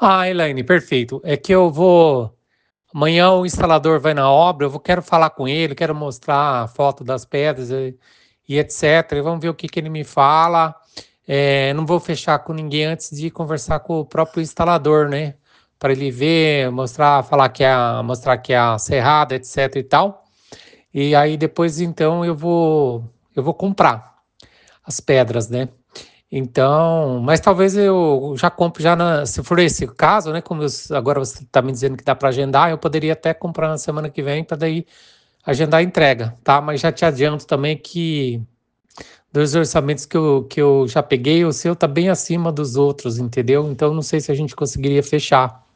Ah, Elaine, perfeito. É que eu vou. Amanhã o instalador vai na obra, quero falar com ele, quero mostrar a foto das pedras e etc. E vamos ver o que ele me fala. Não vou fechar com ninguém antes de conversar com o próprio instalador, né? Para ele ver, mostrar, mostrar que é a serrada, etc e tal. E aí depois então eu vou comprar as pedras, né? Então, mas talvez eu já compre se for esse o caso, né? Agora você está me dizendo que dá para agendar, eu poderia até comprar na semana que vem para daí agendar a entrega, tá? Mas já te adianto também que dos orçamentos que eu já peguei, o seu tá bem acima dos outros, entendeu? Então não sei se a gente conseguiria fechar.